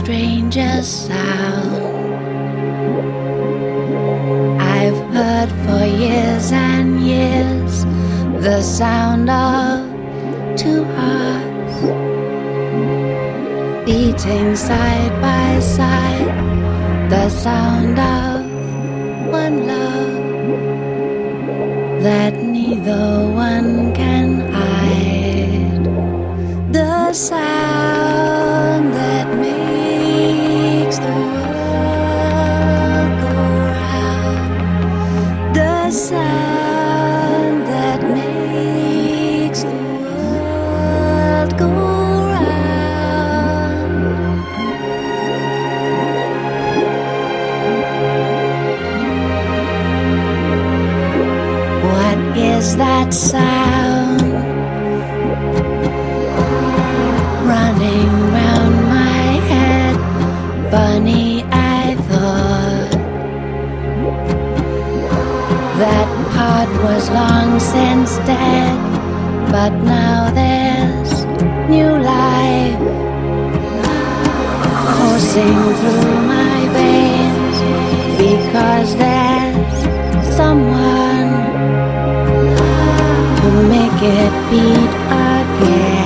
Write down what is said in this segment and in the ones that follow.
strangest sound I've heard for years and years, the sound of two hearts beating side by side, the sound of one love that neither one can hide, the sound that makes the world go round, the sound that makes the world go round. What is that sound running round my head? Funny, I thought that part was long since dead, but now there's new life coursing through my veins, because there's someone to make it beat again.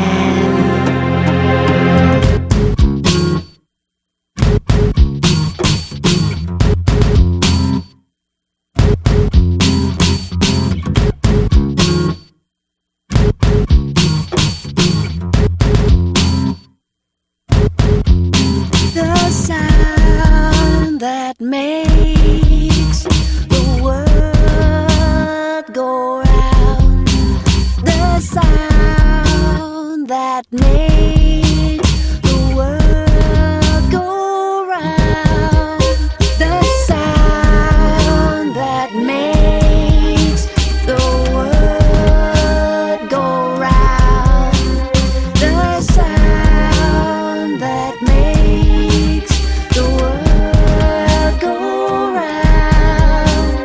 The sound that makes the world go round, the sound that makes the world go round, the sound that makes the world go round, the sound that makes the world go round.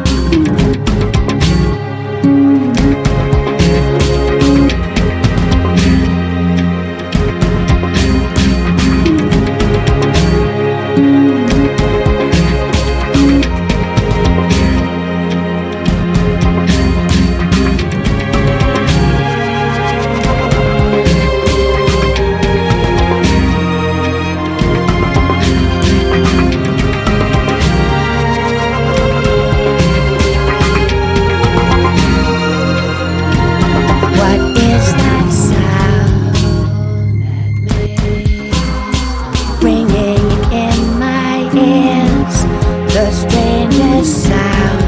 What is that sound that makes ringing in my ears, the strangest sound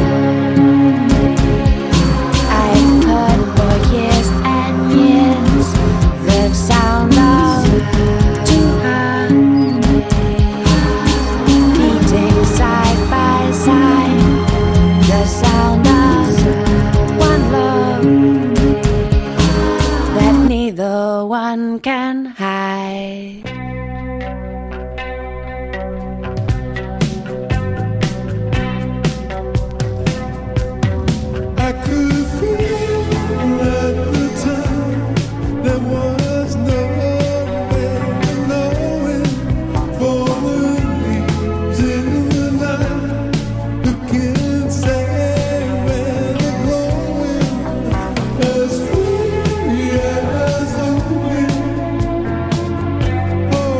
I've heard for years and years, the sound of two hearts beating side by side, the sound of one love that neither one can hide. I could feel at the time there was no way of knowing, for the leaves in the night who can say where they're blowing, as free as the wind. Oh,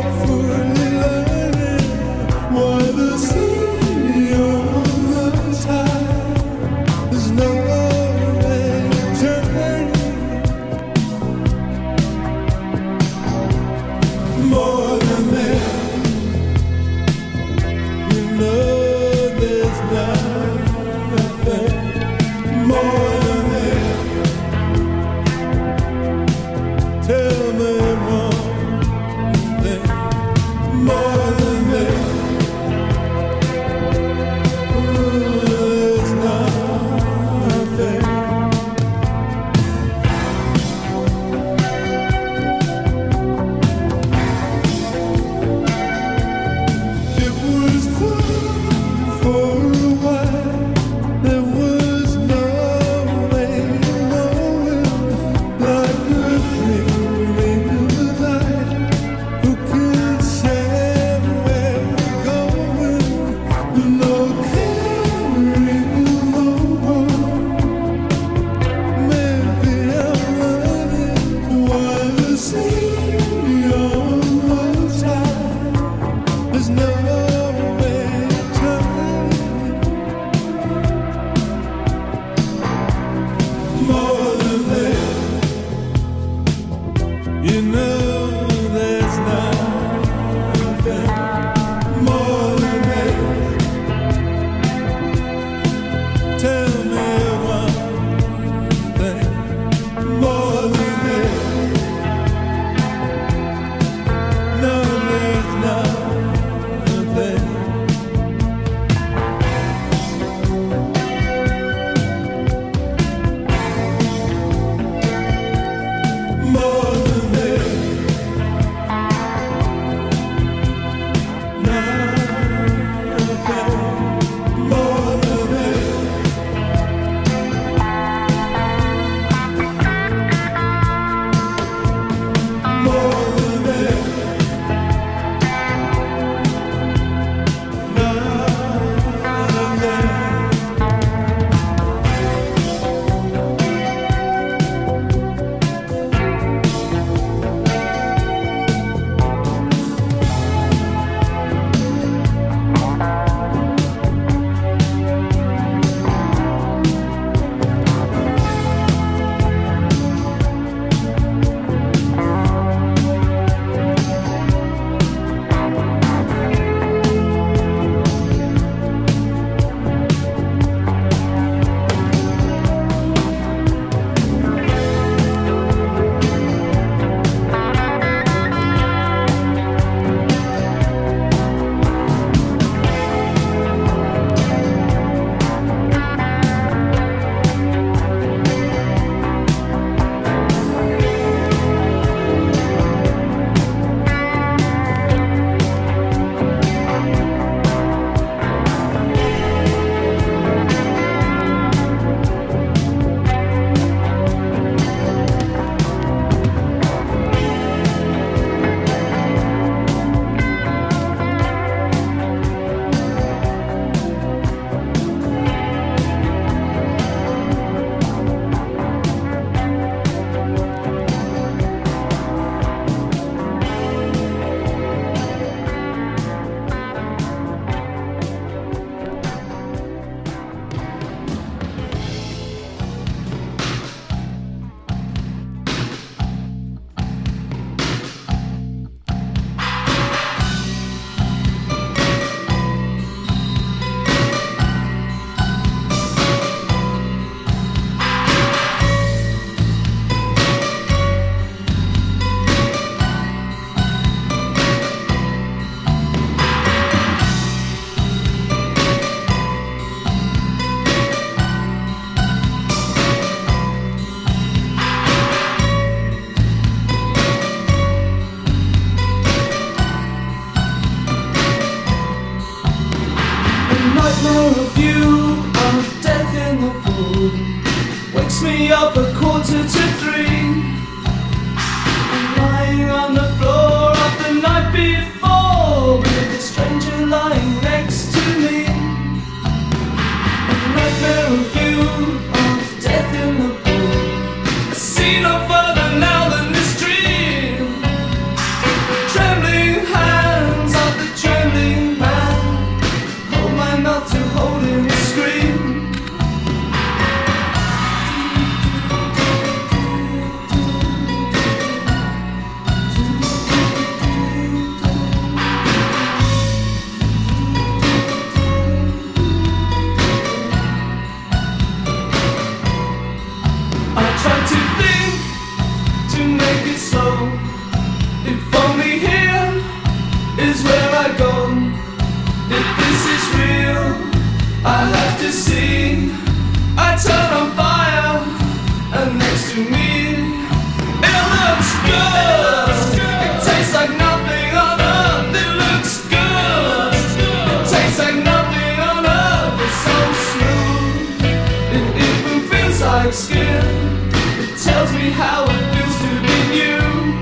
If only here is where I go. If this is real, I have to see. I turn on fire, and next to me, it looks good. It tastes like nothing on earth. It looks good. It tastes like nothing on earth. It's so smooth. It even feels like skin. It tells me how it feels to be new.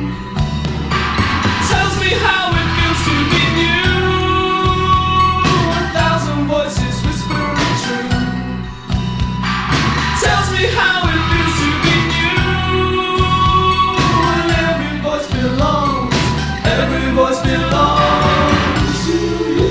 It tells me how it feels to be new. 1,000 voices whispering true. Tells me how it feels to be new. And every voice belongs. Every voice belongs to you.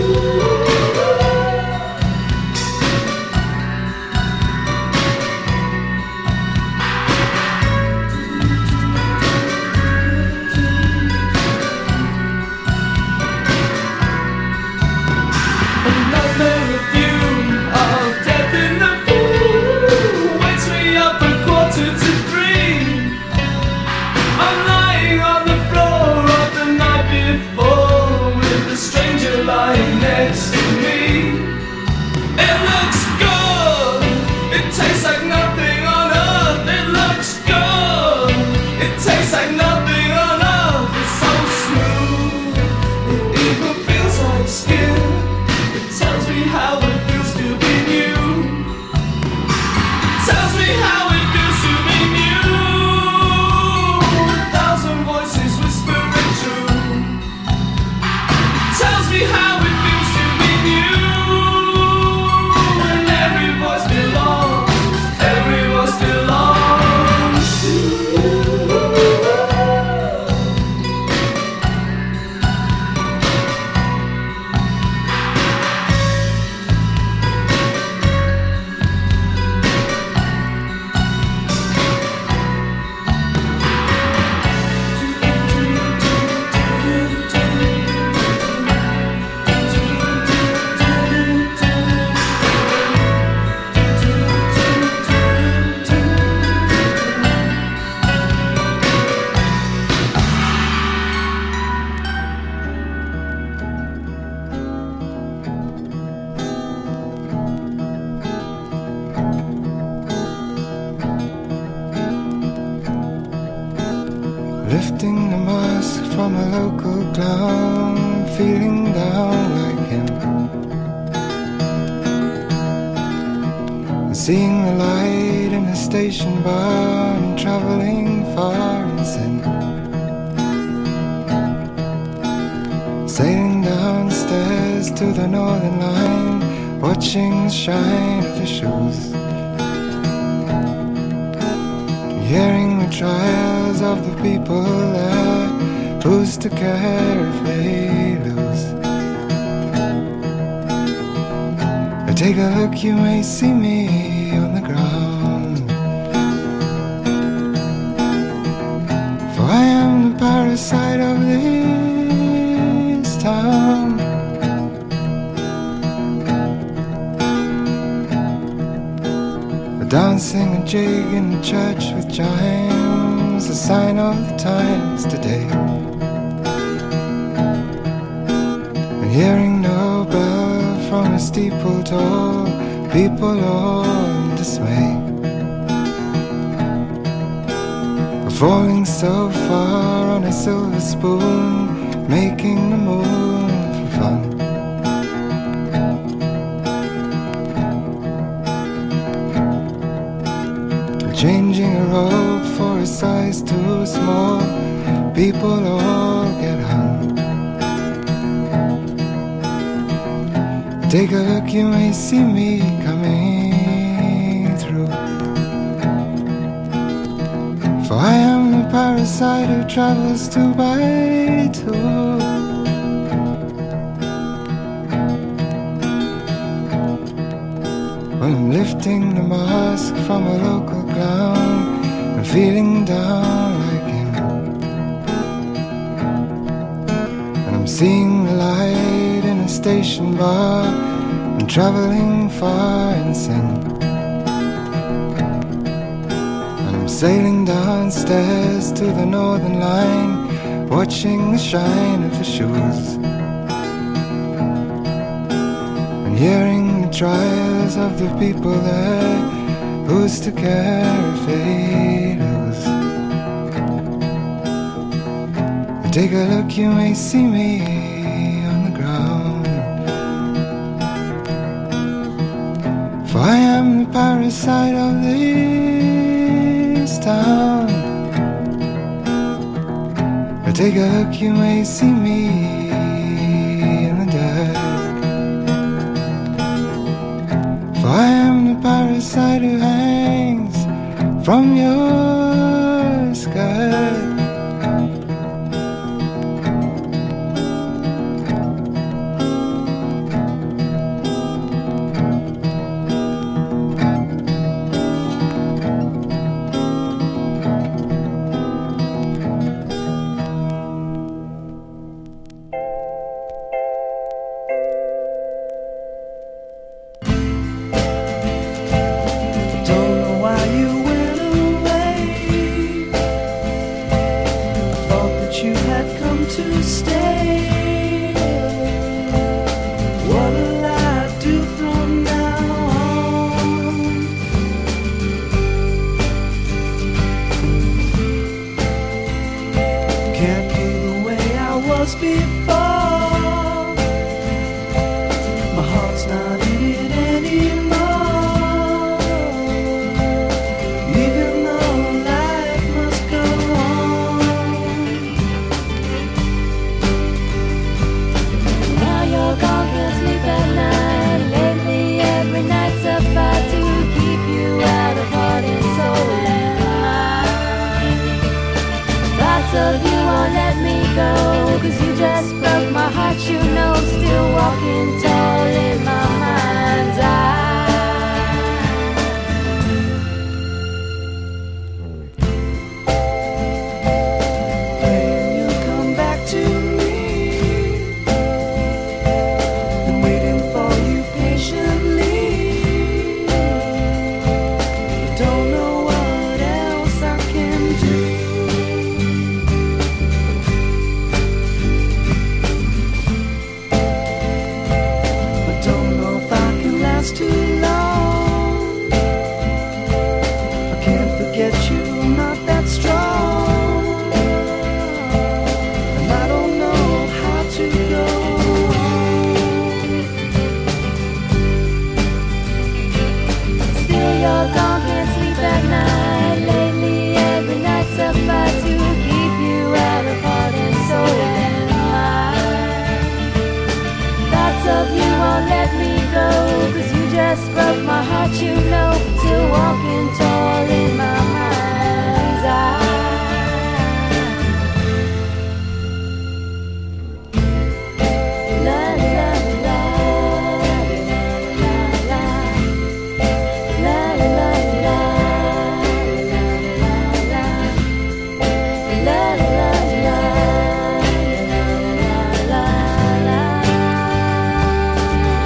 Another review of Death in the Pool wakes me up at 2:45. I'm lying on the floor of the night before with a stranger lying next to me. It looks good. It tastes like nothing on earth. It looks good. It tastes like nothing on earth. It's so smooth. It even feels like skin. It tells me how it feels to be new. Tells me how it feels to be new. 1,000 voices whispering true. Tells me how it feels to be new. And every voice belongs. Every voice belongs to you. Lifting the mask from a local clown, feeling down like him. Seeing the light in a station bar and traveling far in sin. Sailing downstairs to the Northern Line, watching the shine of the shoes. Hearing the trials of the people there, who's to care if they lose? Take a look, you may see me on the ground. For I am the parasite of this town. Dancing a jig in the church with chimes, a sign of the times today. And hearing no bell from a steeple tall, people all in dismay. Falling so far on a silver spoon, making the moon for fun. Changing a robe for a size too small, people all get hung. Take a look, you may see me coming through. For I am the parasite who travels two by two. When I'm lifting the mask from a local clown and feeling down like him, and I'm seeing the light in a station bar and traveling far in sin, and I'm sailing downstairs to the Northern Line, watching the shine of the shoes, and hearing the trials of the people there who's to carry who's. Take a look, you may see me on the ground, for I am the parasite of this town. Take a look, you may see me in the dark, for I am the parasite who hangs from your skirt.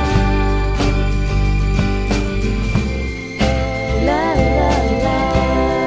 La la la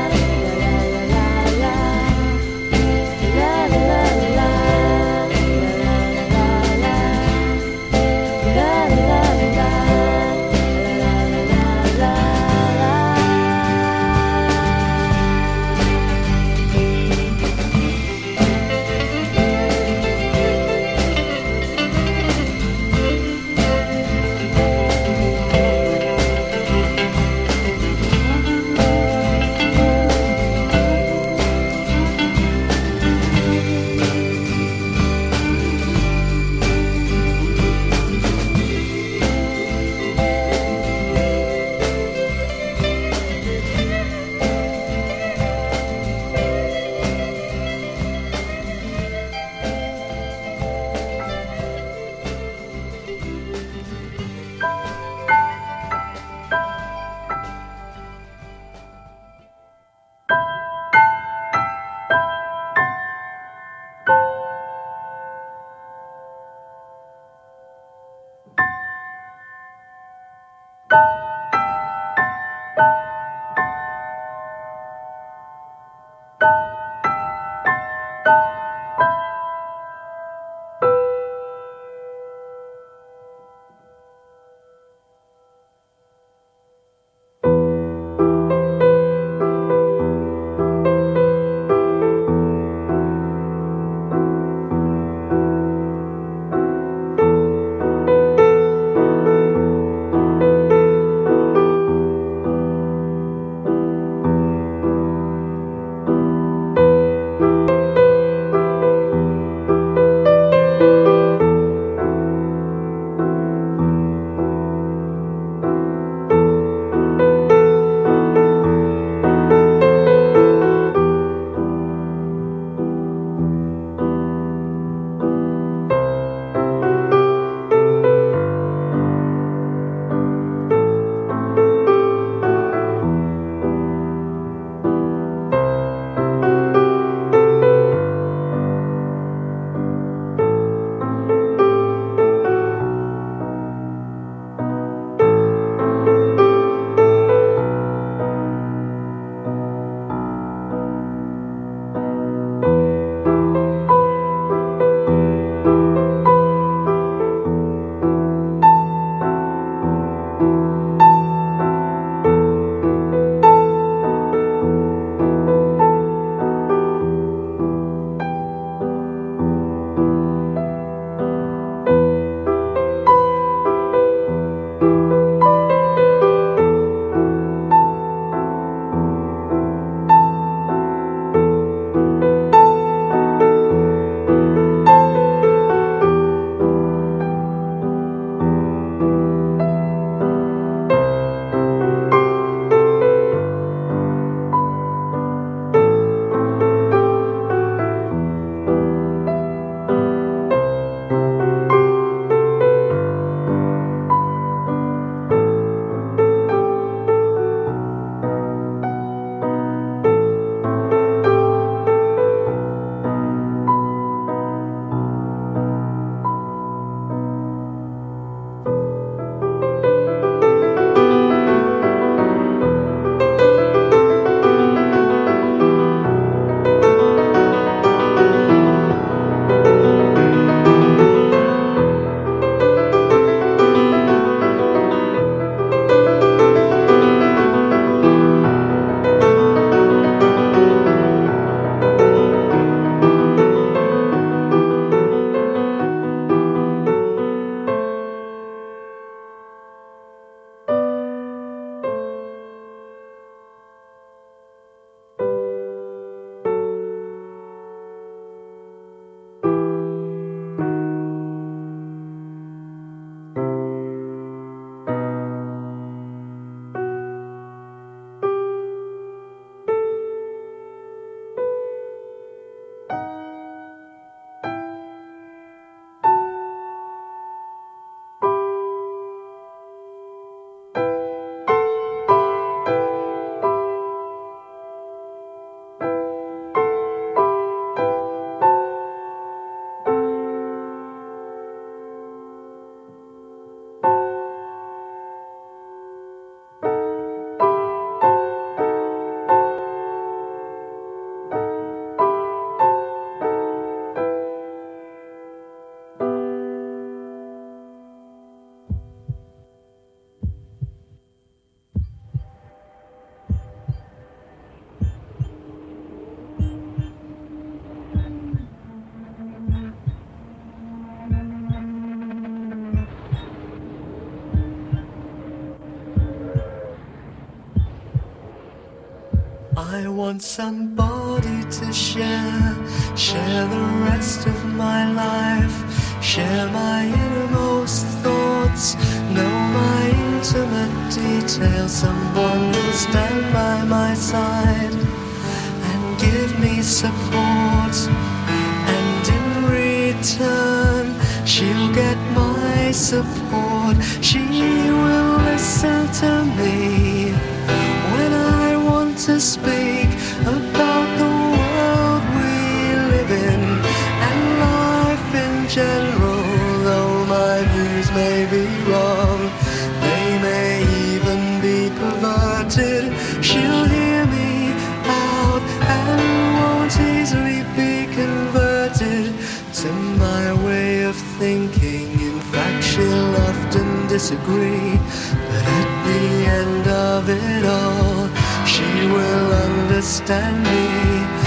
somebody to share the rest of my life, share my innermost thoughts, know my intimate details, someone who'll stand by my side and give me support, and in return she'll get my support. She will listen to me when I want to speak about the world we live in and life in general. Though my views may be wrong, they may even be perverted, she'll hear me out and won't easily be converted to my way of thinking. In fact, she'll often disagree, but at the end of it all, she will understand me.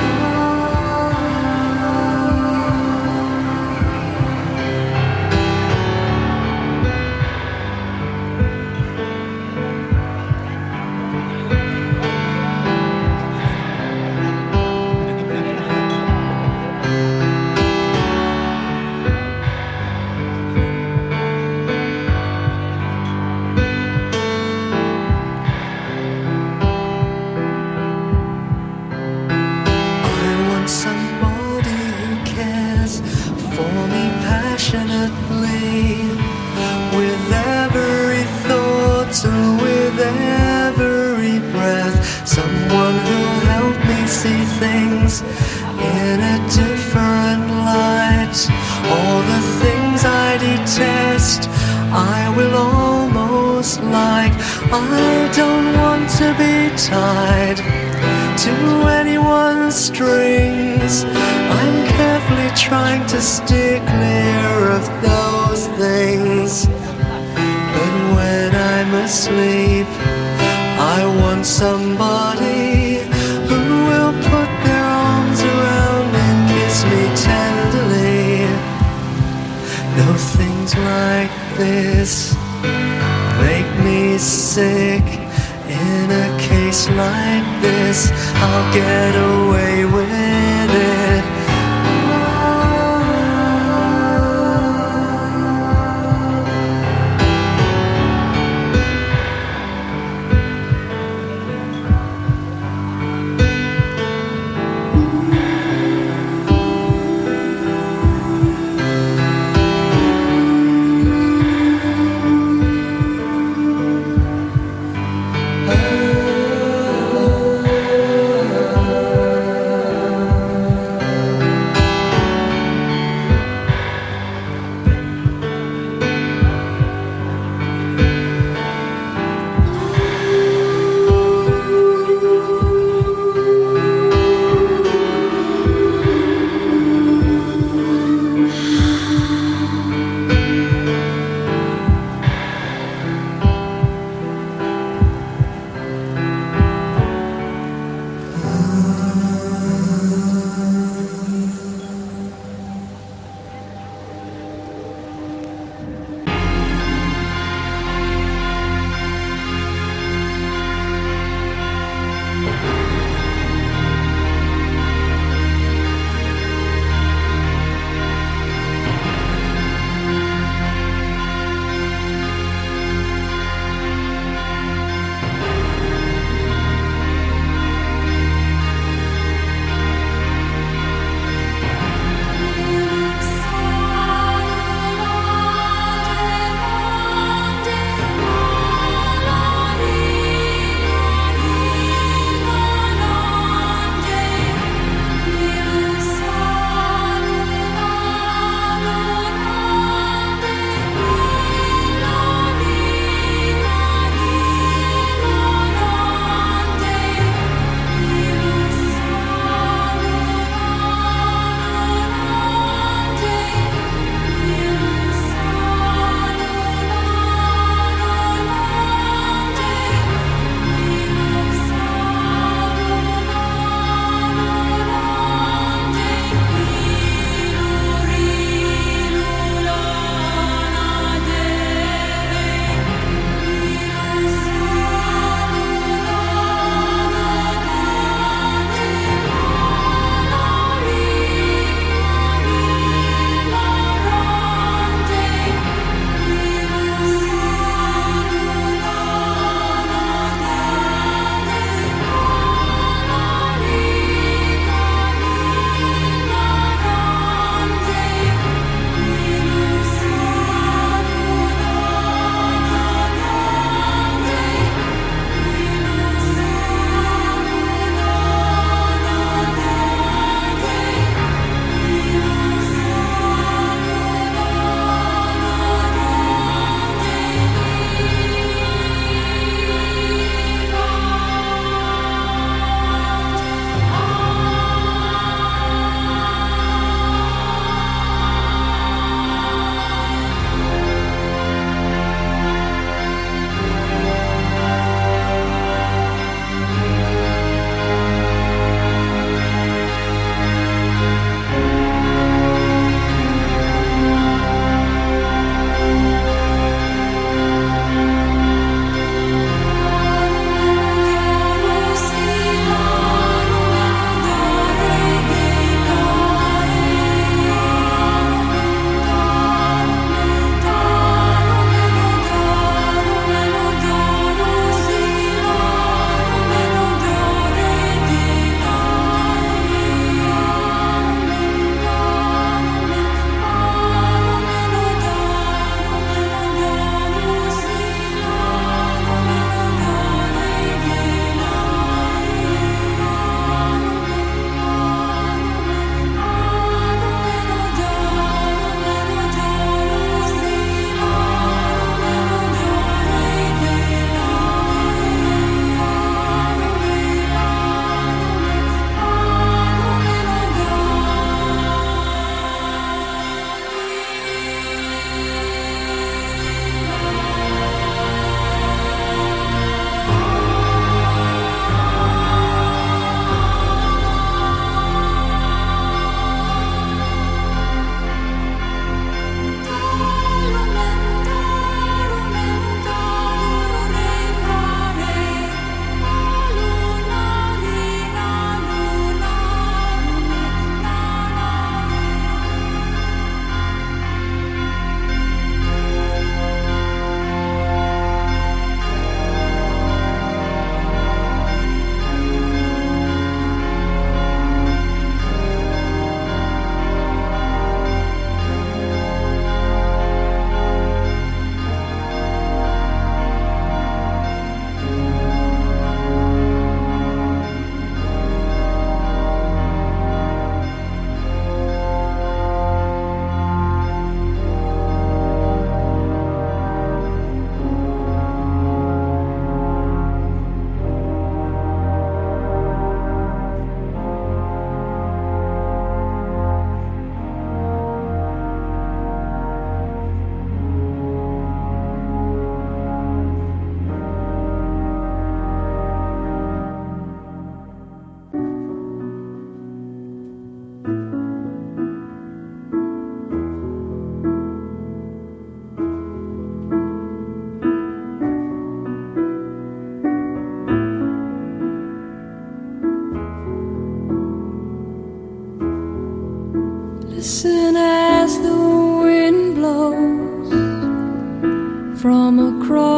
With every thought and with every breath, someone who'll help me see things in a different light. All the things I detest, I will almost like. I don't want to be tied to anyone's strings. I'm carefully trying to steer clear of those things. But when I'm asleep, I want somebody who will put their arms around and kiss me tenderly. No, things like this make me sick. In a case like this, I'll get away with it.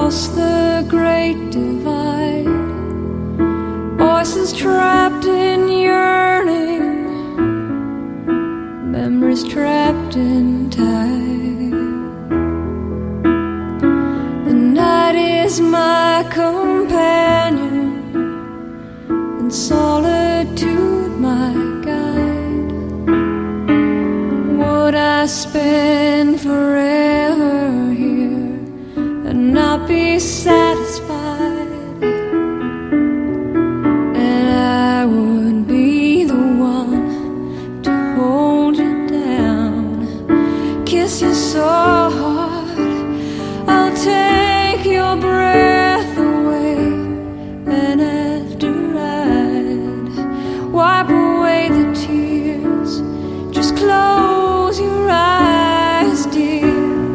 across the great divide. Voices trapped in yearning, memories trapped in time. The night is my companion, and solitude my guide. Would I spend forever here and not be satisfied? And I would be the one to hold you down, kiss you so hard I'll take your breath away. And after I'd wipe away the tears, just close your eyes, dear.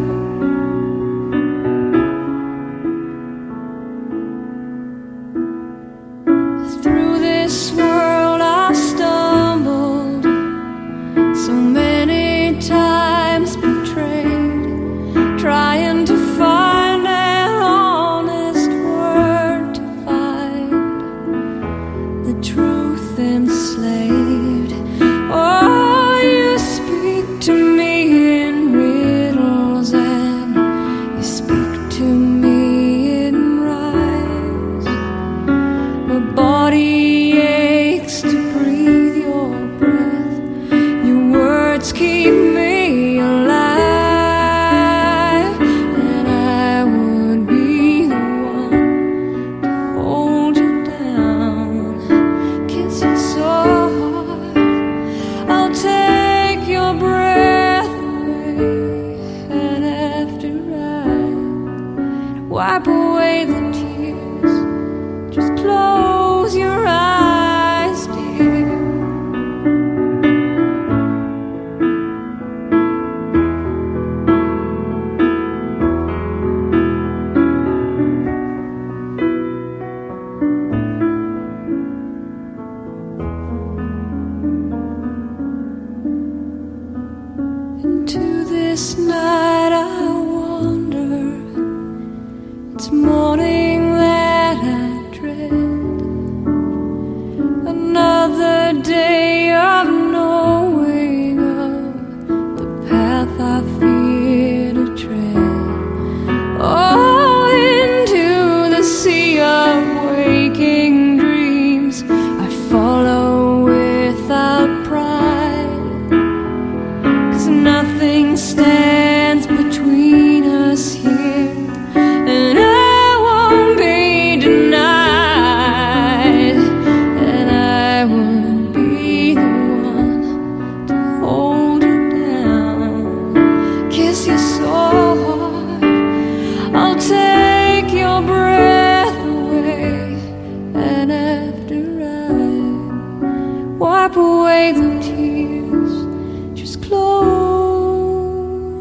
Through this world I've stumbled, so many times betrayed, trying to find an honest word to find the truth enslaved. Oh, you speak to me in riddles, and you speak to me in rhymes. My body aches to breathe your breath. Your words keep me alive. And I would be the one to hold you down, kiss you so hard I'll take your breath away. And after I wipe away the tears, just close your eyes, dear. Into this night I wander. It's morning that I dread. Another day of knowing of the path I fear to tread. Oh, into the sea of waking dreams I follow without pride. 'Cause nothing stands between us here, and I won't be denied. And I would be the one to hold you down, kiss you so hard I'll take your breath away. And after I wipe away the tears, just close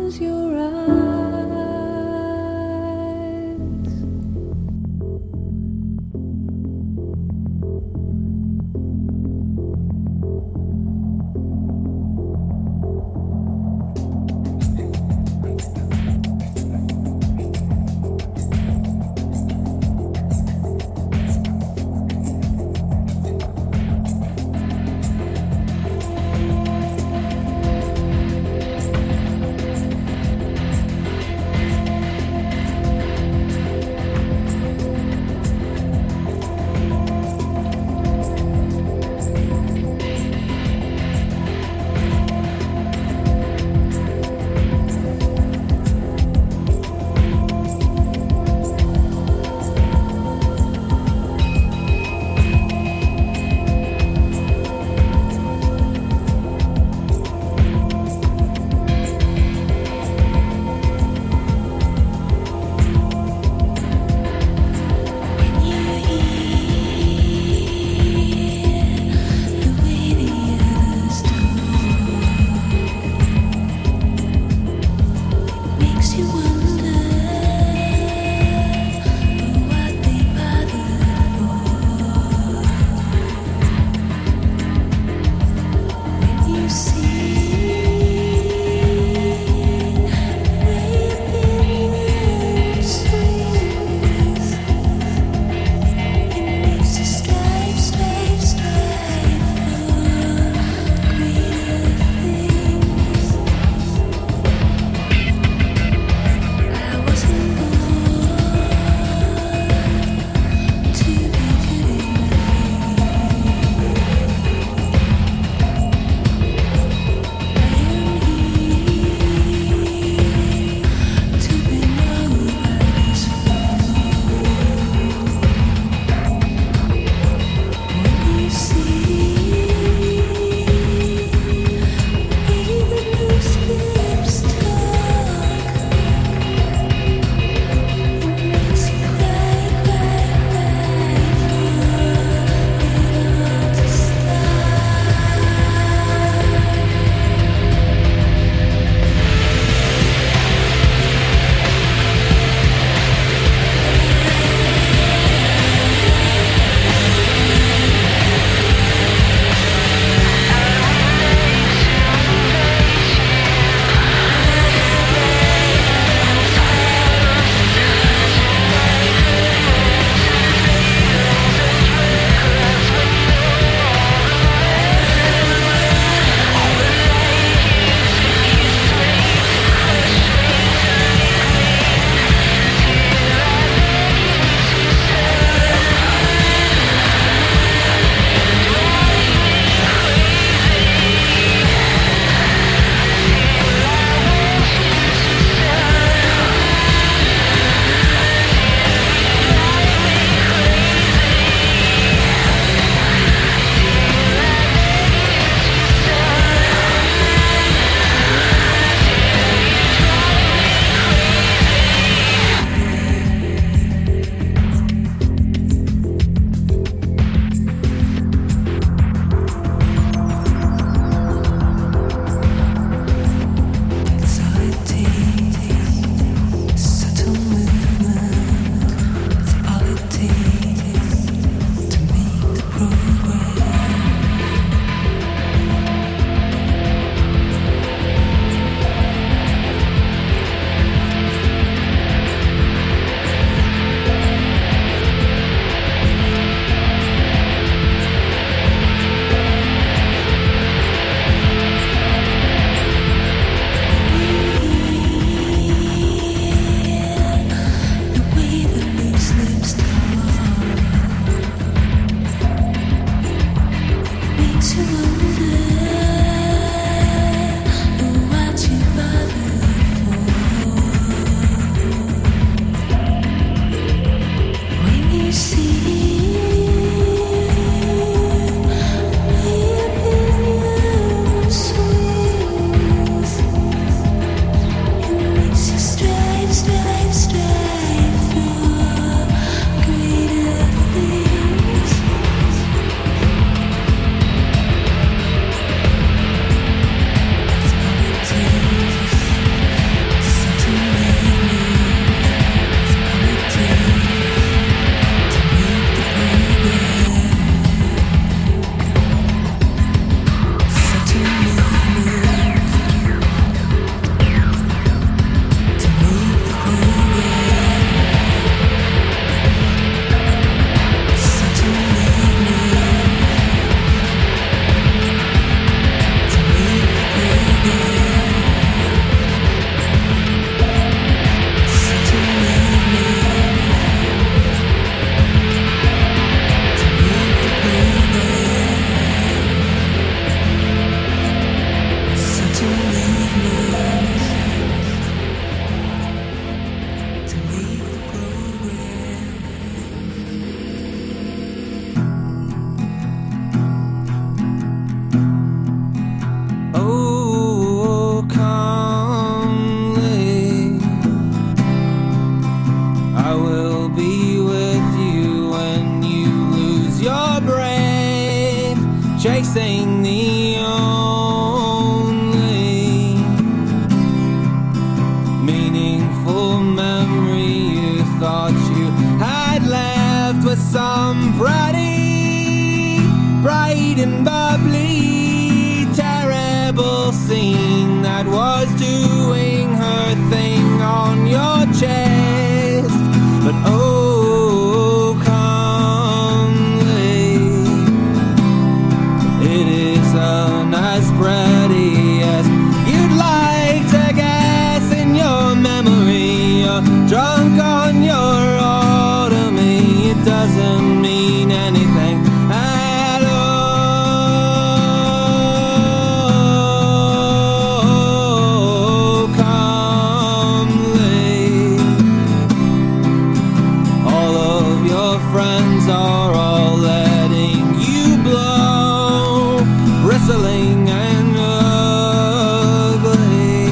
some pretty, bright and bubbly, terrible scene that was doing her thing on your chest. But oh, calmly, it isn't as pretty as you'd like to guess in your memory. You're drunk on your automy. It doesn't mean anything at all. Calmly, all of your friends are all letting you blow, bristling and ugly,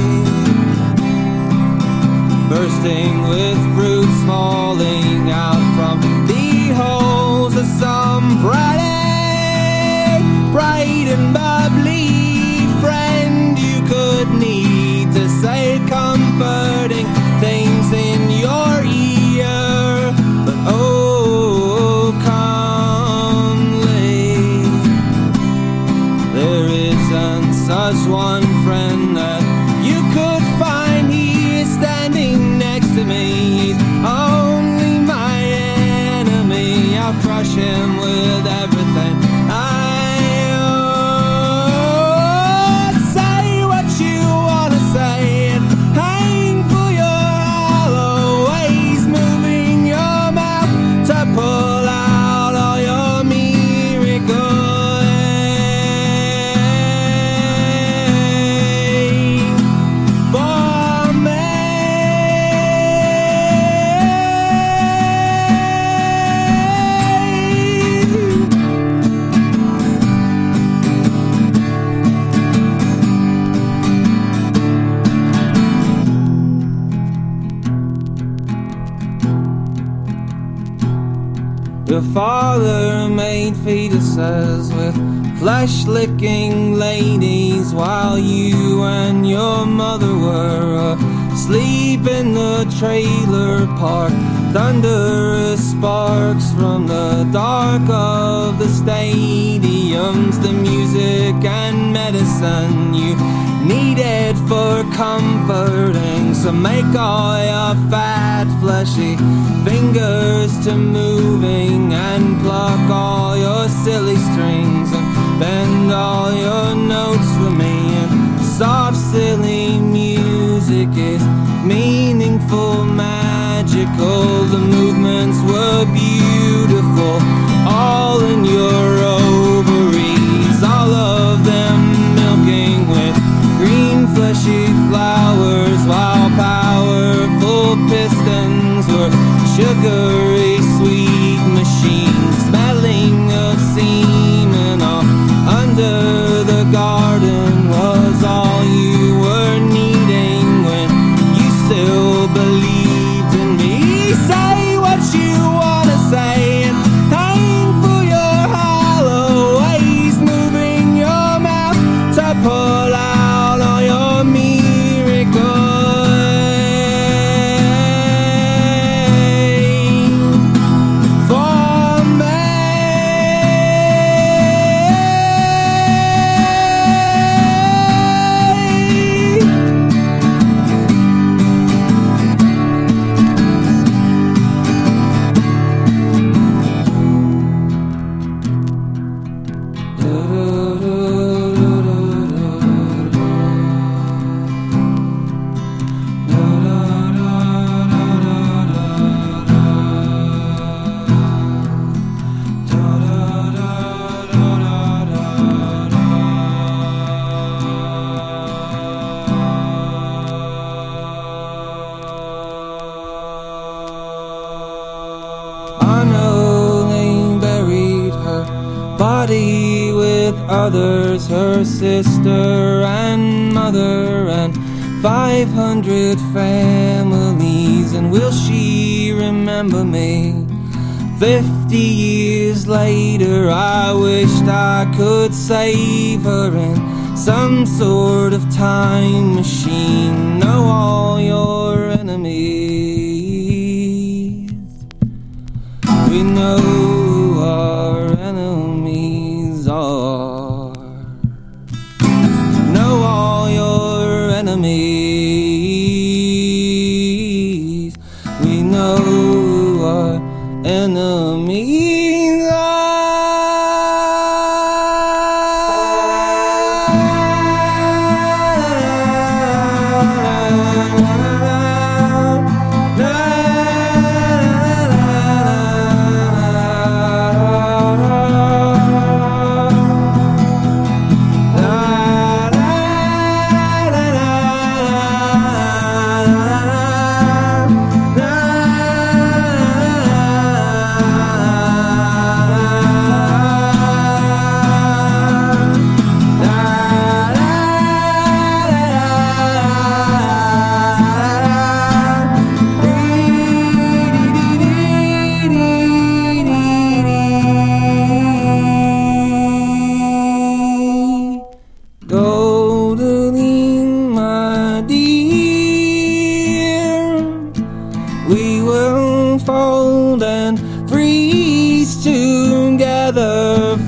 bursting with fruits falling out from the holes of some bright, bright and bubbly friend you could need to say comforting things in your ear. But oh, calmly, there isn't such one friend that you could find. He is standing next to me. He's only my enemy. I'll crush him with everything I own. Say what you wanna say and hang for your hollow ways, moving your mouth to pull out all your miracles for me. Your father made fetuses with flesh-licking ladies while you and your mother were asleep in the trailer park. Thunderous sparks from the dark of the stadiums, the music and medicine you needed for comforting. So make all your fat, fleshy fingers to moving, and pluck all your silly strings, and bend all your notes for me. And soft, silly music is meaningful, magical. The movements were beautiful, all in your ovaries, all of them milking with green fleshy flowers, while powerful pistons were sugary sweet machines, smelling of semen. All under the garden was all you were needing when you still believed in me. Say what you wanna say and hang for your hollow ways, moving your mouth to pull out all your miracles for me. body with others, her sister and mother and 500 families. And will she remember me? 50 years later, I wished I could save her in some sort of time machine. Know all your enemies. We know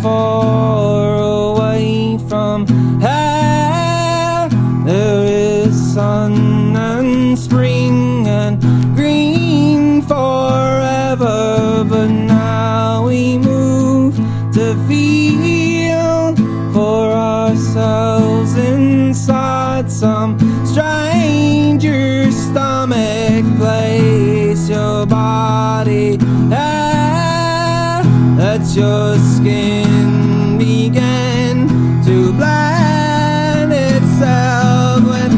far away from here. There is sun and spring and green forever, but now we move to feel for ourselves inside some stranger's stomach. Place your body there, let your skin begin to blend itself with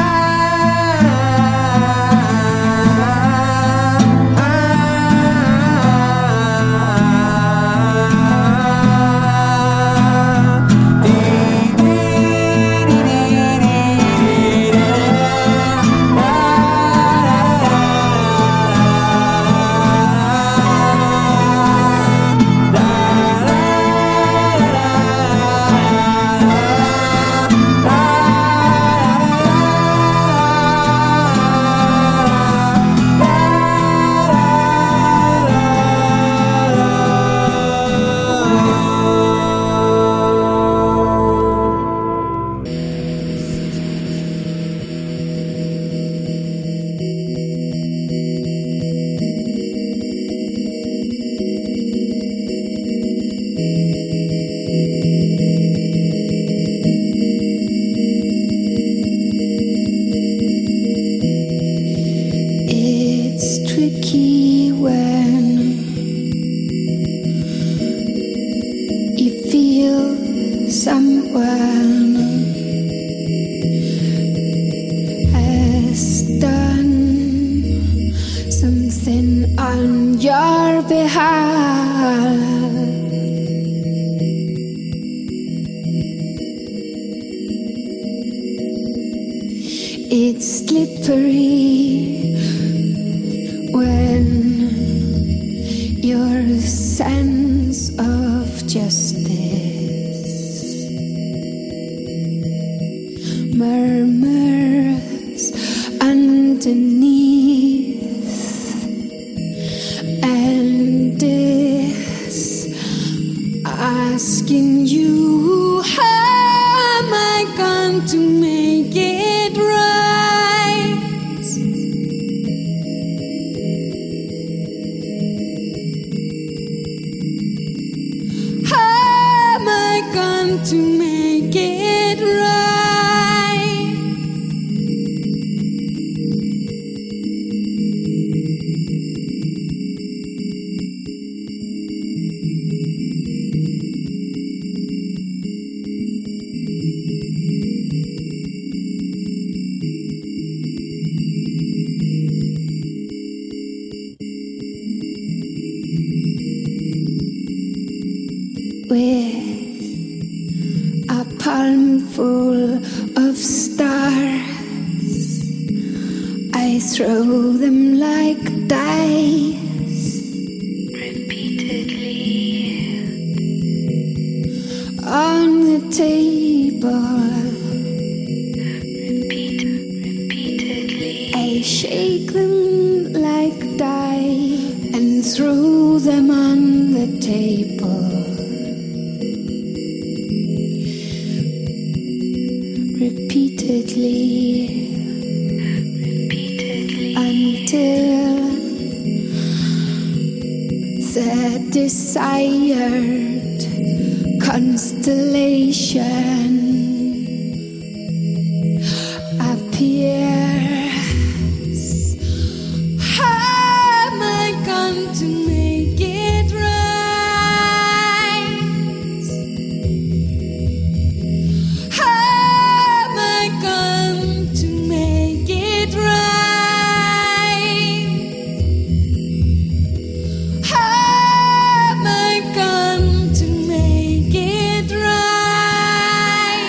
it's slippery when your sense of justice murmurs underneath and is asking you, how am I going to make it right? How am I going to make it right? With a palm full of stars, I throw them like dice repeatedly on the table. Repeatedly, I shake them like dice and throw them on the table. Repeatedly, until the desired constellation appears. How am I going to make it right? How am I going to make it right?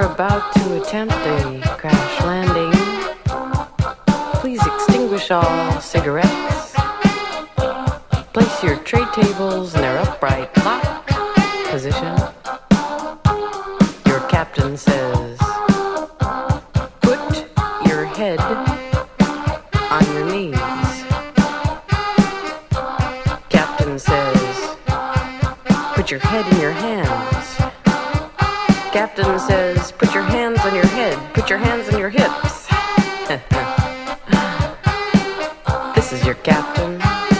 about to attempt a crash landing, please extinguish all cigarettes. Place your tray tables in their upright lock position. Your captain says, put your head on your knees. Captain says, put your head in your hands. Captain says, put your hands on your head, put your hands on your hips. This is your captain.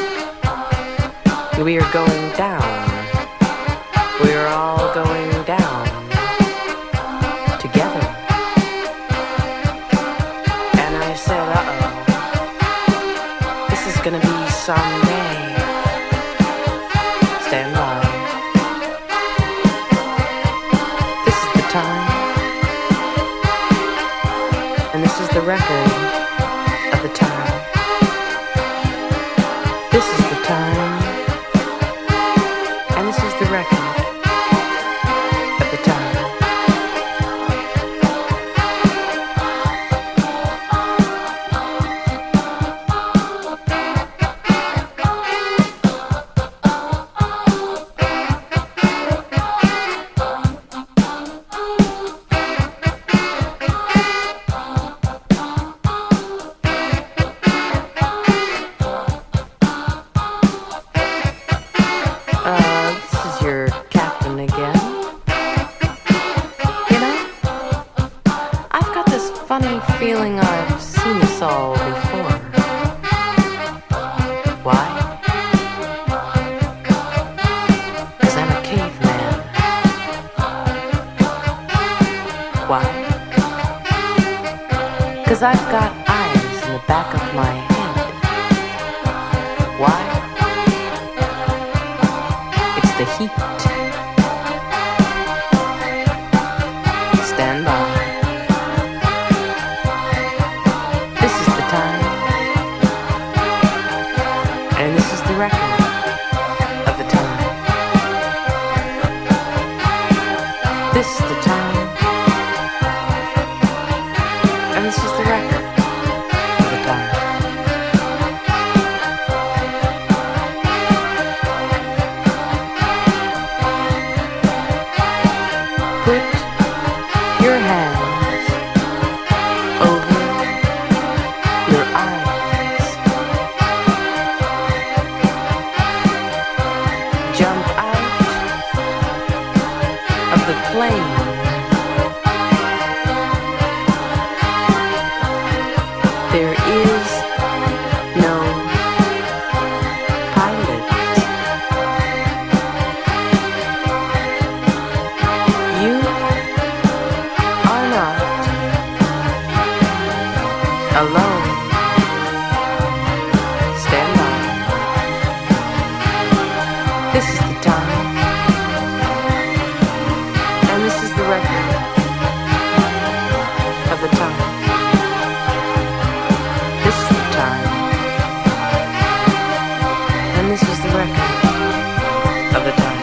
We are going down. We are all going down together. And I said, uh-oh, this is gonna be someday. Stand by. This is the time. And this is the record of the time. This is the time. And this is the record of the time. Feeling I've seen this all before. Why? 'Cause I'm a caveman. Why? 'Cause I've got eyes in the back of my head. Why? It's the heat. Stand by. Record of the time. This is the time. And this is the record of the time. Put your hands over your eyes. Jump out of the plane. There is no pilot. You are not alone. Stand by. This is the time. And this is the record of the time. This is the time. And this is the record of the time.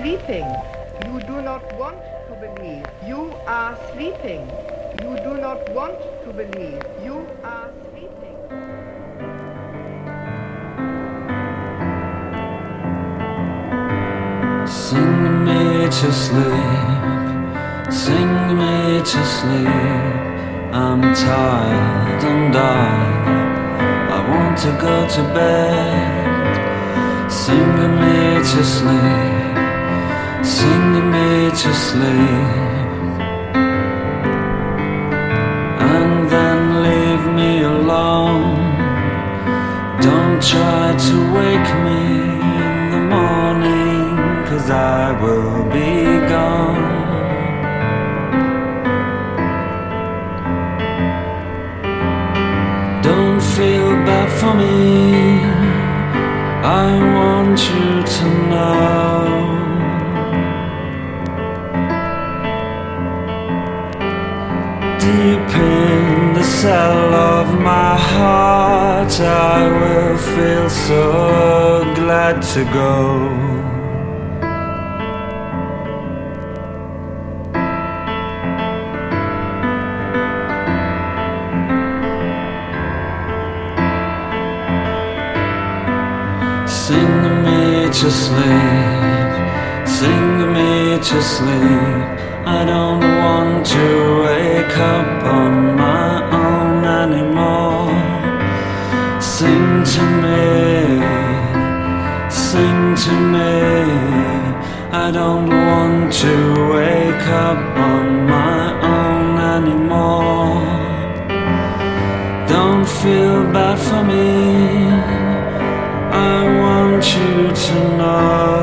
sleeping. You do not want to believe. You are sleeping. You do not want to believe. You are sleeping. Sing me to sleep, sing me to sleep. I'm tired and I want to go to bed. Sing me to sleep, sing me to sleep. And then leave me alone. Don't try to wake me in the morning, 'cause I will be gone. Don't feel bad for me, I want you to know. Deep in the cell of my heart, I will feel so glad to go. Sing me to sleep, sing me to sleep. I don't want to wake up on my own anymore. Sing to me, sing to me. I don't want to wake up on my own anymore. Don't feel bad for me, I want you to know.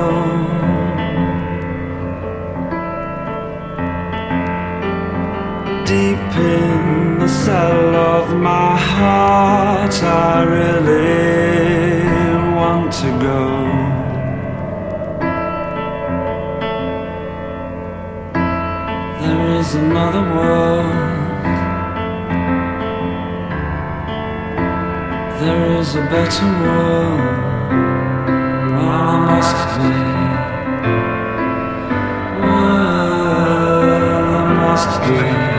Deep in the cell of my heart, I really want to go. There is another world, there is a better world. Well, I must be, well, I must be.